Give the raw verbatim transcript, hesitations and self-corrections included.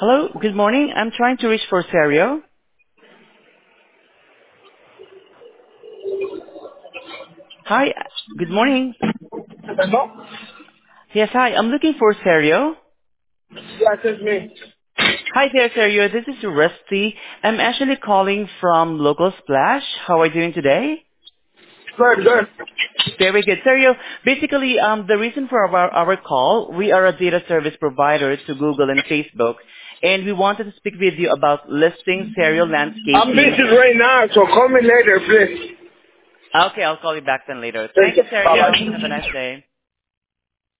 Hello, good morning. I'm trying to reach for Serio. Hi, good morning. Hello? Yes, hi. I'm looking for Serio. Yes, it's me. Hi there, Serio. This is Rusty. I'm actually calling from Local Splash. How are you doing today? Good, good. Very good. Serio, basically, um, the reason for our, our call, we are a data service provider to Google and Facebook, and we wanted to speak with you about listing Serio I'm Landscaping. busy right now, so call me later, please. Okay, I'll call you back then later. Thank Thank you. you, Serio. Have a Bye-bye. nice day.